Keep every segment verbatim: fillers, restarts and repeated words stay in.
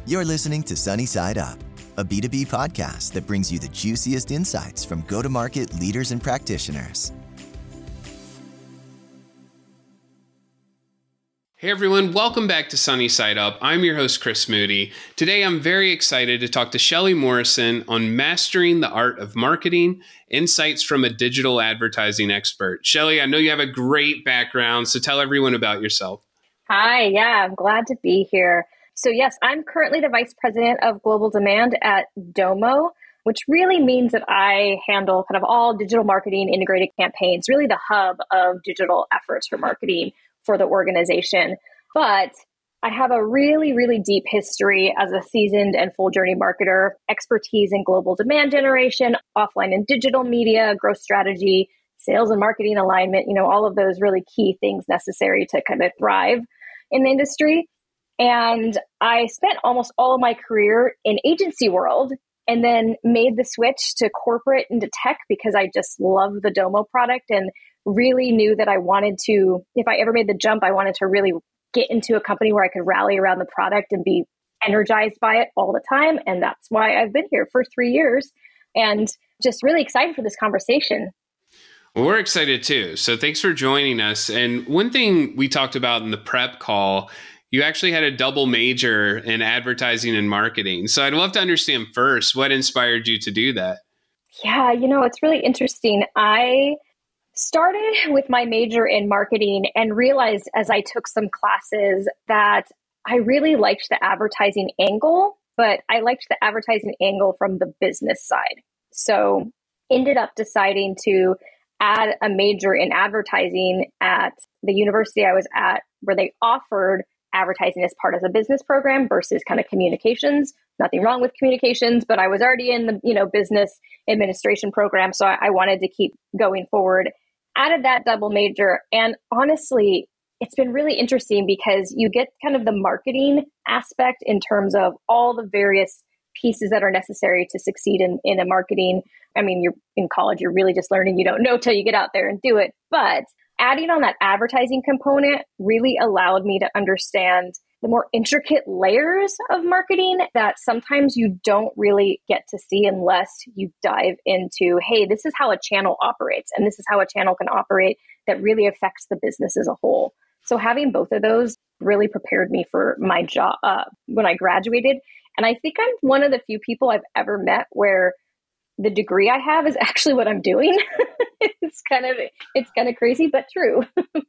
You're listening to Sunny Side Up, a B two B podcast that brings you the juiciest insights from go-to-market leaders and practitioners. Hey everyone, welcome back to Sunny Side Up. I'm your host, Chris Moody. Today I'm very excited to talk to Shelly Morrison on mastering the art of marketing, insights from a digital advertising expert. Shelly, I know you have a great background, so tell everyone about yourself. Hi, yeah, I'm glad to be here. So yes, I'm currently the Vice President of Global Demand at Domo, which really means that I handle kind of all digital marketing integrated campaigns, really the hub of digital efforts for marketing for the organization. But I have a really, really deep history as a seasoned and full journey marketer, expertise in global demand generation, offline and digital media, growth strategy, sales and marketing alignment, you know, all of those really key things necessary to kind of thrive in the industry. And I spent almost all of my career in agency world and then made the switch to corporate into tech because I just love the Domo product and really knew that I wanted to, if I ever made the jump, I wanted to really get into a company where I could rally around the product and be energized by it all the time. And that's why I've been here for three years and just really excited for this conversation. Well, we're excited too. So thanks for joining us. And one thing we talked about in the prep call, you actually had a double major in advertising and marketing. So I'd love to understand first, what inspired you to do that? Yeah, you know, it's really interesting. I started with my major in marketing and realized as I took some classes that I really liked the advertising angle, but I liked the advertising angle from the business side. So ended up deciding to add a major in advertising at the university I was at, where they offered advertising as part of a business program versus kind of communications. Nothing wrong with communications, but I was already in the, you know, business administration program. So I, I wanted to keep going forward. Added that double major. And honestly, it's been really interesting because you get kind of the marketing aspect in terms of all the various pieces that are necessary to succeed in, in a marketing. I mean, you're in college, you're really just learning. You don't know till you get out there and do it. But adding on that advertising component really allowed me to understand the more intricate layers of marketing that sometimes you don't really get to see unless you dive into, hey, this is how a channel operates, and this is how a channel can operate that really affects the business as a whole. So having both of those really prepared me for my job uh, when I graduated. And I think I'm one of the few people I've ever met where the degree I have is actually what I'm doing. It's kind of, it's kind of crazy, but true.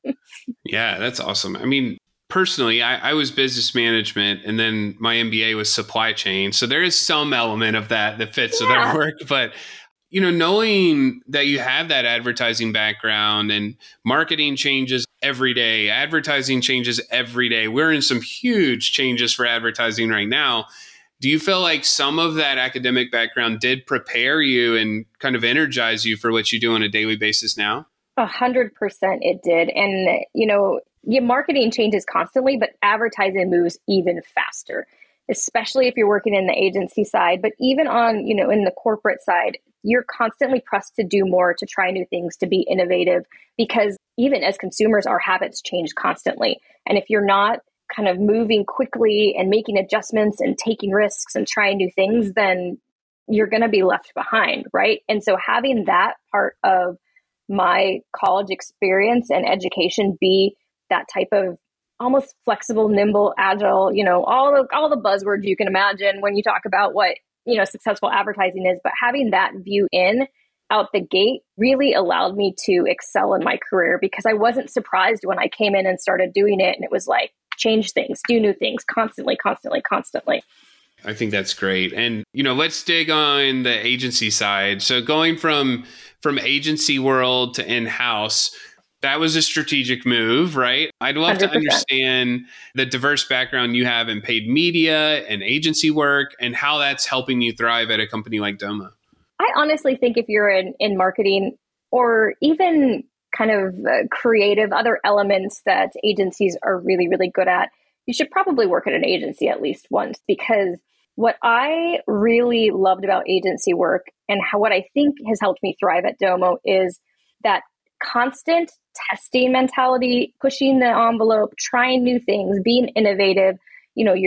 Yeah, that's awesome. I mean, personally, I, I was business management and then my M B A was supply chain. So there is some element of that that fits yeah. with our work. But, you know, knowing that you have that advertising background and marketing changes every day, advertising changes every day. We're in some huge changes for advertising right now. Do you feel like some of that academic background did prepare you and kind of energize you for what you do on a daily basis now? A hundred percent it did. And, you know, your marketing changes constantly, but advertising moves even faster, especially if you're working in the agency side. But even on, you know, in the corporate side, you're constantly pressed to do more, to try new things, to be innovative, because even as consumers, our habits change constantly. And if you're not kind of moving quickly and making adjustments and taking risks and trying new things, then you're going to be left behind, right? And so having that part of my college experience and education be that type of almost flexible, nimble, agile, you know, all the all the buzzwords you can imagine when you talk about what, you know, successful advertising is, but having that view in out the gate really allowed me to excel in my career, because I wasn't surprised when I came in and started doing it and it was like, change things, do new things constantly, constantly, constantly. I think that's great. And, you know, let's dig on the agency side. So going from from agency world to in-house, that was a strategic move, right? I'd love one hundred percent to understand the diverse background you have in paid media and agency work and how that's helping you thrive at a company like Domo. I honestly think if you're in, in marketing or even kind of uh, creative other elements that agencies are really, really good at, you should probably work at an agency at least once, because what I really loved about agency work and how what I think has helped me thrive at Domo is that constant testing mentality, pushing the envelope, trying new things, being innovative. You know, you're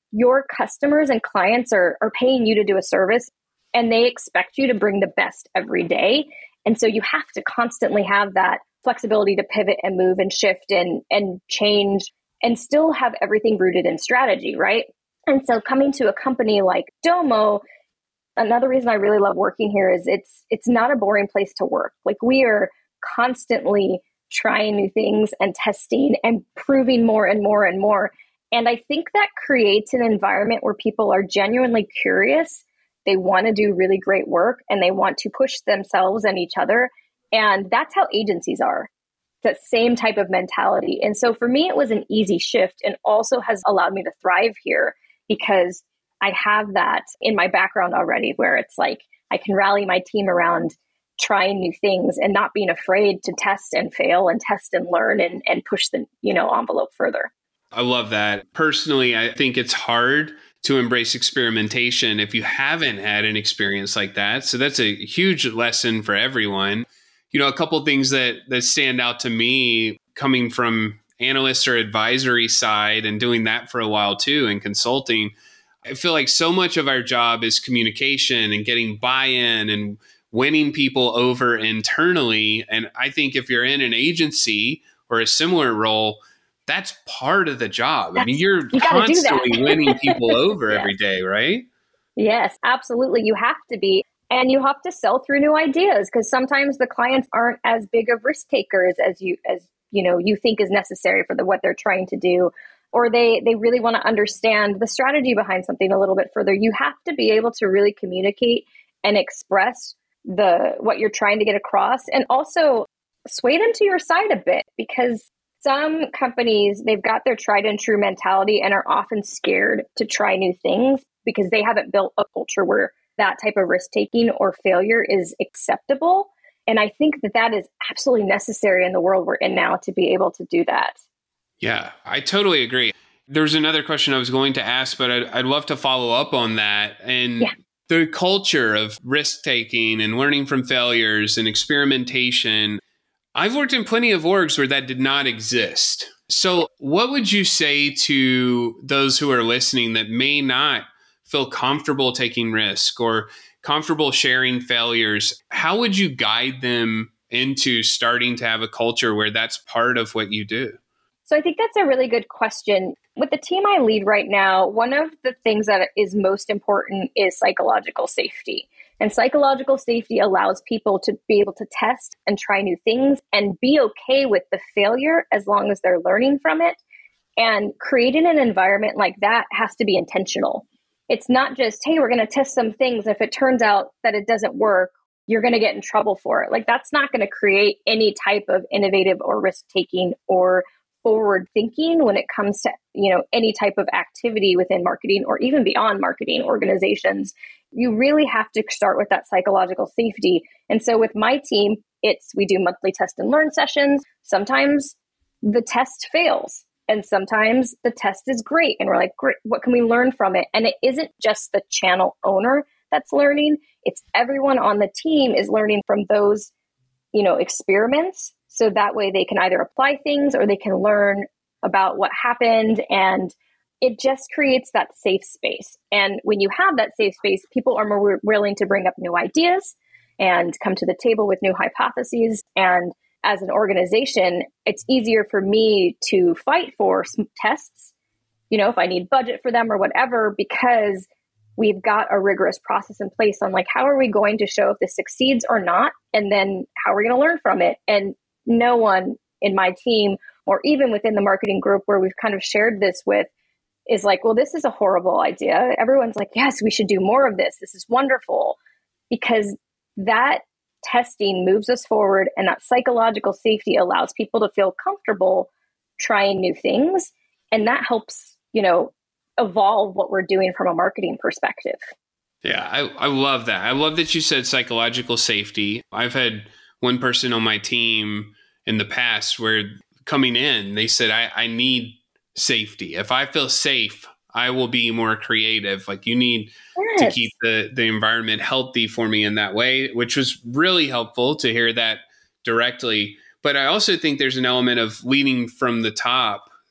your customers and clients are, are paying you to do a service, and they expect you to bring the best every day. And so you have to constantly have that flexibility to pivot and move and shift and, and change and still have everything rooted in strategy, right? And so coming to a company like Domo, another reason I really love working here is it's it's not a boring place to work. Like, we are constantly trying new things and testing and proving more and more and more. And I think that creates an environment where people are genuinely curious. They want to do really great work and they want to push themselves and each other. And that's how agencies are, that same type of mentality. And so for me, it was an easy shift and also has allowed me to thrive here because I have that in my background already, where it's like I can rally my team around trying new things and not being afraid to test and fail and test and learn and, and push the, you know, envelope further. I love that. Personally, I think it's hard to embrace experimentation if you haven't had an experience like that. So that's a huge lesson for everyone. You know, a couple of things that that stand out to me coming from analyst or advisory side and doing that for a while too, and consulting. I feel like so much of our job is communication and getting buy-in and winning people over internally. And I think if you're in an agency or a similar role, that's part of the job. That's, I mean, you're you constantly winning people over yes. every day, right? Yes, absolutely. You have to be. And you have to sell through new ideas, because sometimes the clients aren't as big of risk takers as you as you know you think is necessary for the what they're trying to do, or they they really want to understand the strategy behind something a little bit further. You have to be able to really communicate and express the what you're trying to get across, and also sway them to your side a bit, because some companies, they've got their tried and true mentality and are often scared to try new things because they haven't built a culture where that type of risk taking or failure is acceptable. And I think that that is absolutely necessary in the world we're in now to be able to do that. Yeah, I totally agree. There's another question I was going to ask, but I'd, I'd love to follow up on that. And yeah. the culture of risk taking and learning from failures and experimentation. I've worked in plenty of orgs where that did not exist. So what would you say to those who are listening that may not feel comfortable taking risk or comfortable sharing failures? How would you guide them into starting to have a culture where that's part of what you do? So I think that's a really good question. With the team I lead right now, one of the things that is most important is psychological safety. And psychological safety allows people to be able to test and try new things and be okay with the failure as long as they're learning from it. And creating an environment like that has to be intentional. It's not just, hey, we're going to test some things. If it turns out that it doesn't work, you're going to get in trouble for it. Like, that's not going to create any type of innovative or risk-taking or forward thinking when it comes to, you know, any type of activity within marketing or even beyond marketing organizations. You really have to start with that psychological safety. And so with my team, it's, we do monthly test and learn sessions. Sometimes the test fails. And sometimes the test is great. And we're like, great, what can we learn from it? And it isn't just the channel owner that's learning. It's everyone on the team is learning from those, you know, experiments. So that way they can either apply things or they can learn about what happened. And it just creates that safe space. And when you have that safe space, people are more willing to bring up new ideas and come to the table with new hypotheses. And as an organization, it's easier for me to fight for some tests, you know, if I need budget for them or whatever, because we've got a rigorous process in place on like, how are we going to show if this succeeds or not? And then how are we going to learn from it? And no one in my team or even within the marketing group where we've kind of shared this with is like, well, this is a horrible idea. Everyone's like, yes, we should do more of this. This is wonderful, because that testing moves us forward, and that psychological safety allows people to feel comfortable trying new things. And that helps, you know, evolve what we're doing from a marketing perspective. Yeah, I, I love that. I love that you said psychological safety. I've had one person on my team in the past where coming in, they said, I, I need safety. If I feel safe, I will be more creative. Like, you need yes. to keep the, the environment healthy for me in that way, which was really helpful to hear that directly. But I also think there's an element of leading from the top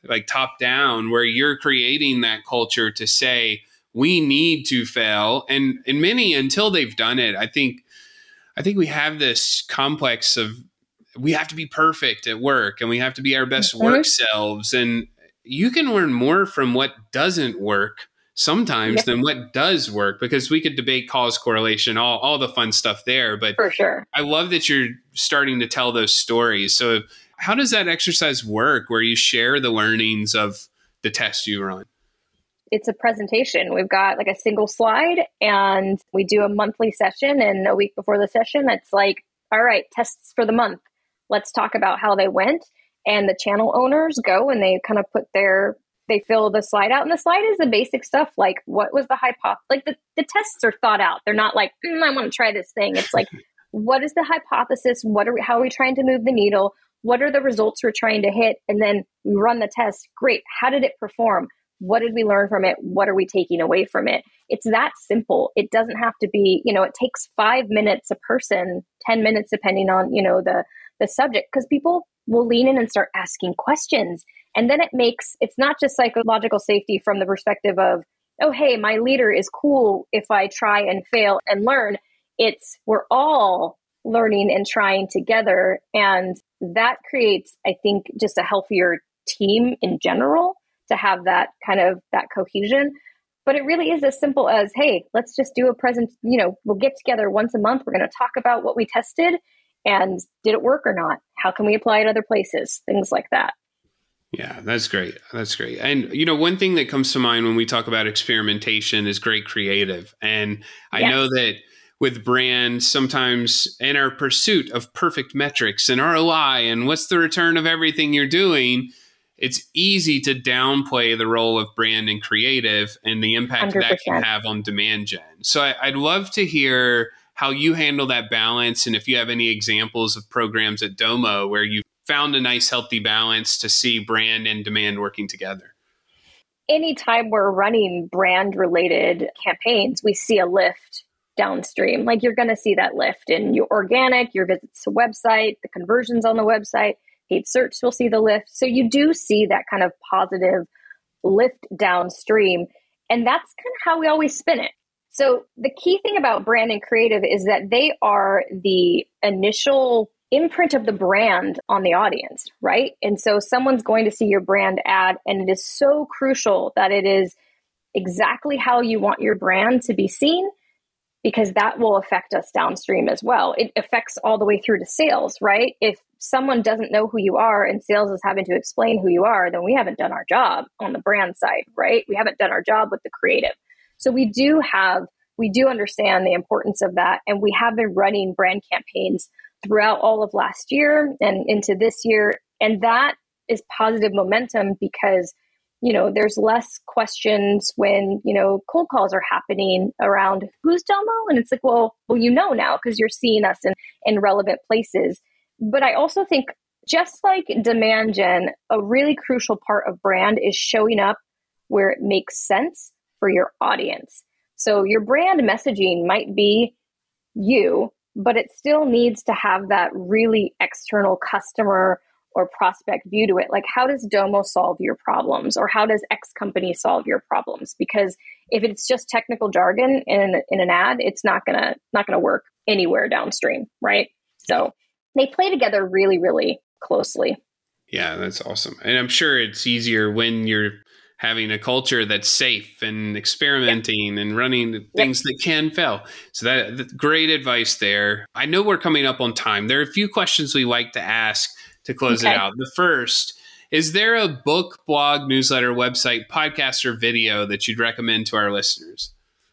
like top down, where you're creating that culture to say, we need to fail. And and many, until they've done it, I think, I think we have this complex of, we have to be perfect at work and we have to be our best Mm-hmm. work selves. And you can learn more from what doesn't work sometimes Yep. than what does work, because we could debate cause correlation, all, all the fun stuff there. But For sure. I love that you're starting to tell those stories. So how does that exercise work where you share the learnings of the test you run? It's a presentation. We've got like a single slide and we do a monthly session, and a week before the session, it's like, all right, tests for the month. Let's talk about how they went. And the channel owners go and they kind of put their, they fill the slide out. And the slide is the basic stuff, like what was the hypothesis? Like the, the tests are thought out. They're not like, mm, I want to try this thing. It's like, what is the hypothesis? What are we, how are we trying to move the needle? What are the results we're trying to hit? And then we run the test. Great. How did it perform? What did we learn from it? What are we taking away from it? It's that simple. It doesn't have to be, you know, it takes five minutes a person, ten minutes, depending on, you know, the, the subject, because people will lean in and start asking questions. And then it makes, it's not just psychological safety from the perspective of, oh, hey, my leader is cool if I try and fail and learn. It's, we're all learning and trying together. And that creates, I think, just a healthier team in general, to have that kind of that cohesion. But it really is as simple as, hey, let's just do a present, you know, we'll get together once a month. We're going to talk about what we tested and did it work or not? How can we apply it other places? Things like that. Yeah, that's great. That's great. And, you know, one thing that comes to mind when we talk about experimentation is great creative. And I Yes. know that with brands, sometimes in our pursuit of perfect metrics and R O I and what's the return of everything you're doing, it's easy to downplay the role of brand and creative and the impact one hundred that percent. can have on demand gen. So I, I'd love to hear how you handle that balance, and if you have any examples of programs at Domo where you found a nice healthy balance to see brand and demand working together. Anytime we're running brand related campaigns, we see a lift downstream. Like you're going to see that lift in your organic, your visits to website, the conversions on the website. Paid search will see the lift. So you do see that kind of positive lift downstream. And that's kind of how we always spin it. So the key thing about brand and creative is that they are the initial imprint of the brand on the audience, right? And so someone's going to see your brand ad, and it is so crucial that it is exactly how you want your brand to be seen, because that will affect us downstream as well. It affects all the way through to sales, right? If someone doesn't know who you are and sales is having to explain who you are, then we haven't done our job on the brand side, right? We haven't done our job with the creative. So we do have, we do understand the importance of that. And we have been running brand campaigns throughout all of last year and into this year. And that is positive momentum because, you know, there's less questions when, you know, cold calls are happening around who's Domo? And it's like, well, well, you know now because you're seeing us in, in relevant places. But I also think just like demand gen, a really crucial part of brand is showing up where it makes sense for your audience. So your brand messaging might be you, but it still needs to have that really external customer or prospect view to it. Like, how does Domo solve your problems? Or how does X company solve your problems? Because if it's just technical jargon in, in an ad, it's not gonna not gonna work anywhere downstream, right? So they play together really, really closely. Yeah, that's awesome. And I'm sure it's easier when you're having a culture that's safe and experimenting yep. and running things yep. that can fail. So that, that's great advice there. I know we're coming up on time. There are a few questions we like to ask to close okay. it out. The first, is there a book, blog, newsletter, website, podcast, or video that you'd recommend to our listeners?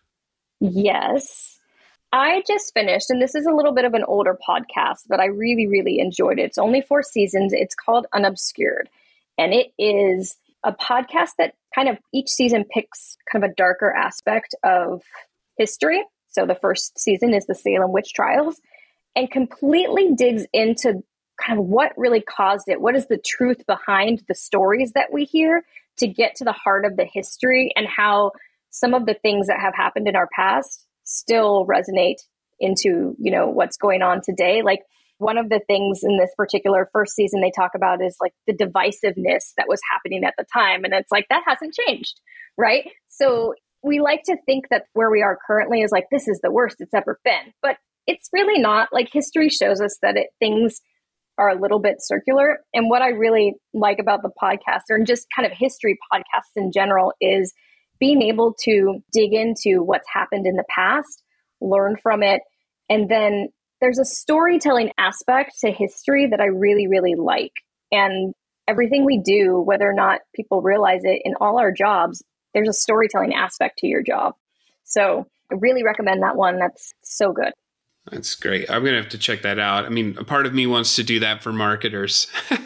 Yes. I just finished, and this is a little bit of an older podcast, but I really, really enjoyed it. It's only four seasons. It's called Unobscured. And it is a podcast that kind of each season picks kind of a darker aspect of history. So the first season is the Salem witch trials and completely digs into kind of what really caused it. What is the truth behind the stories that we hear to get to the heart of the history and how some of the things that have happened in our past still resonate into, you know, what's going on today. Like One of the things in this particular first season they talk about is like the divisiveness that was happening at the time. And it's like, that hasn't changed, right? So we like to think that where we are currently is like, this is the worst it's ever been. But it's really not. Like, history shows us that it, things are a little bit circular. And what I really like about the podcast, or just kind of history podcasts in general, is being able to dig into what's happened in the past, learn from it, and then there's a storytelling aspect to history that I really, really like. And everything we do, whether or not people realize it, in all our jobs, there's a storytelling aspect to your job. So I really recommend that one. That's so good. That's great. I'm going to have to check that out. I mean, a part of me wants to do that for marketers.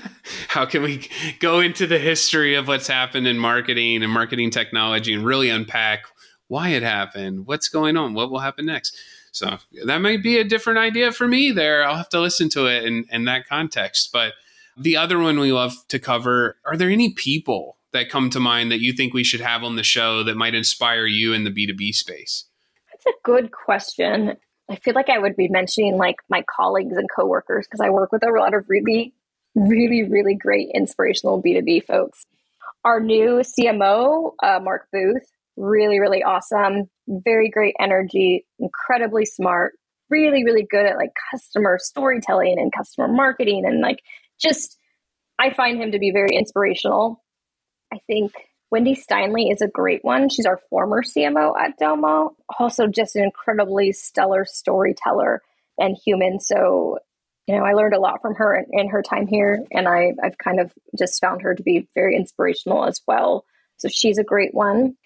How can we go into the history of what's happened in marketing and marketing technology and really unpack why it happened, what's going on, what will happen next? So that might be a different idea for me there. I'll have to listen to it in, in that context. But the other one we love to cover, are there any people that come to mind that you think we should have on the show that might inspire you in the B two B space? That's a good question. I feel like I would be mentioning like my colleagues and coworkers, because I work with a lot of really, really, really great inspirational B two B folks. Our new C M O, uh, Mark Booth, really, really awesome. Very great energy, incredibly smart, really, really good at like customer storytelling and customer marketing. And like, just, I find him to be very inspirational. I think Wendy Steinley is a great one. She's our former C M O at Domo. Also just an incredibly stellar storyteller and human. So, you know, I learned a lot from her in, in her time here. And I, I've kind of just found her to be very inspirational as well. So she's a great one.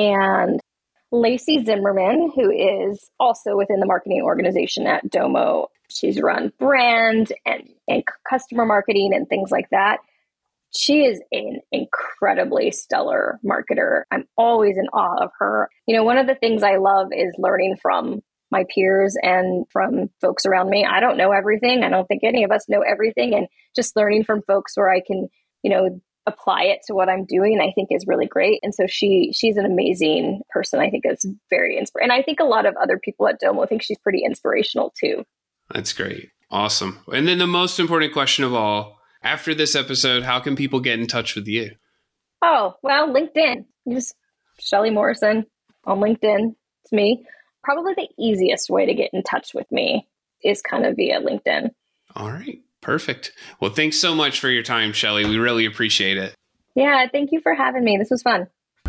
And Lacey Zimmerman, who is also within the marketing organization at Domo. She's run brand and, and customer marketing and things like that. She is an incredibly stellar marketer. I'm always in awe of her. You know, one of the things I love is learning from my peers and from folks around me. I don't know everything. I don't think any of us know everything. And just learning from folks where I can, you know, apply it to what I'm doing, I think is really great. And so she she's an amazing person. I think it's very inspiring. And I think a lot of other people at Domo think she's pretty inspirational too. That's great. Awesome. And then the most important question of all, after this episode, how can people get in touch with you? Oh, well, LinkedIn. Just Shelly Morrison on LinkedIn. It's me. Probably the easiest way to get in touch with me is kind of via LinkedIn. All right. Perfect. Well, thanks so much for your time, Shelly. We really appreciate it. Yeah, thank you for having me. This was fun.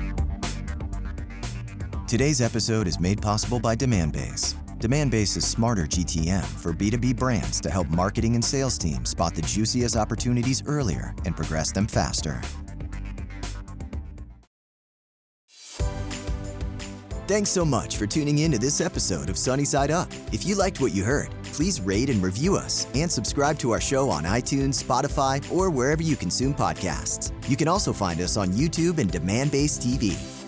Today's episode is made possible by Demandbase. Demandbase is smarter G T M for B two B brands to help marketing and sales teams spot the juiciest opportunities earlier and progress them faster. Thanks so much for tuning in to this episode of Sunny Side Up. If you liked what you heard, please rate and review us and subscribe to our show on iTunes, Spotify, or wherever you consume podcasts. You can also find us on YouTube and Demandbase T V.